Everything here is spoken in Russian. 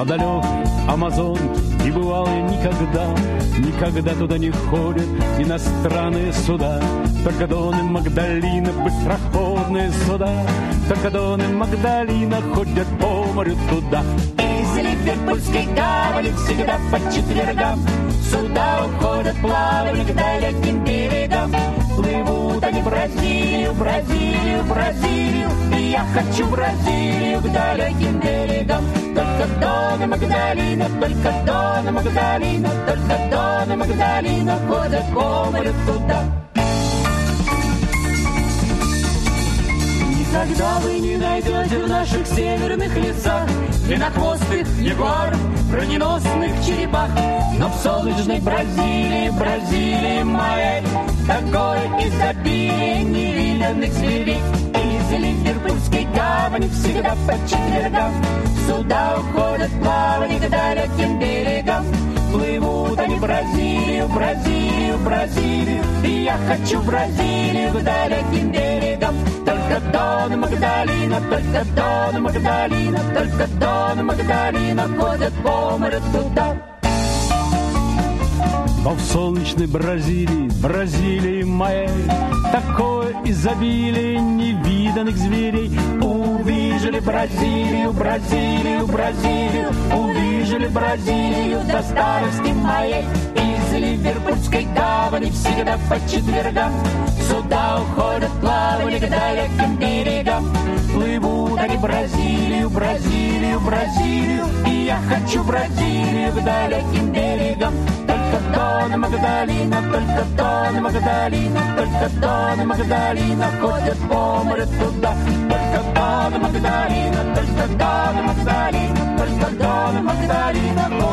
по далекой Амазонке не бывал я никогда. Никогда туда не ходят иностранные суда. Только Дон и Магдалина, быстроходные суда. Только Дон и Магдалина ходят по морю туда. Из Ливерпульской гавани всегда по четвергам суда уходят плавать к далеким берегам. Плывут они в Бразилию, Бразилию, Бразилию. И я хочу в Бразилию к далеким берегам. Только Дон и Магдалина, только Дон и Магдалина, только Дон и Магдалина ходят по морю туда. Никогда вы не найдете в наших северных лесах длиннохвостых ягуаров, броненосных черепах. Но в солнечной Бразилии, Бразилии моей, такое изобилие невиданных зверей. Из Ливерпульской гавани всегда по четвергам суда уходят плавать к далеким берегам. Плывут они в Бразилию, Бразилию, Бразилию. И я хочу в Бразилию к далеким берегам. Только Дон и Магдалина, только Дон и Магдалина, только Дон и Магдалина ходят по морю туда. Но в солнечной Бразилии, Бразилии моей, такое изобилие невиданных зверей. Увижу ли Бразилию, Бразилию, Бразилию, увижу ли Бразилию до старости моей. Из Ливерпульской гавани всегда по четвергам суда уходят плавать к далеким берегам. Плывут они в Бразилию, Бразилию, Бразилию. И я хочу в Бразилию к далеким берегам. Только Дон и Магдалина, только Дон и Магдалина, только Дон и Магдалина ходят по морю туда. Только Дон и Магдалина, только Дон и Магдалина, только Дон и Магдалина ходят.